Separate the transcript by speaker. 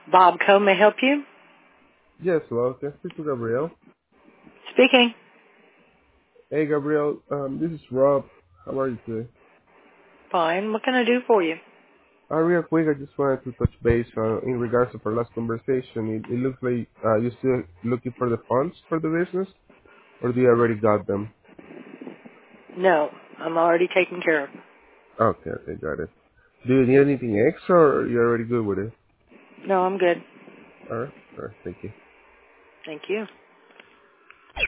Speaker 1: Bob Co. may help you?
Speaker 2: Yes, hello. Can I speak to Gabriel?
Speaker 1: Speaking.
Speaker 2: Hey, Gabriel. This is Rob. How are you today?
Speaker 1: Fine. What can I do for you?
Speaker 2: Real quick, I just wanted to touch base in regards to our last conversation. It looks like you're still looking for the funds for the business, or do you already got them?
Speaker 1: No, I'm already taken care of.
Speaker 2: Okay, got it. Do you need anything extra, or you're already good with it?
Speaker 1: No, I'm good.
Speaker 2: All right, thank you.
Speaker 1: Thank you.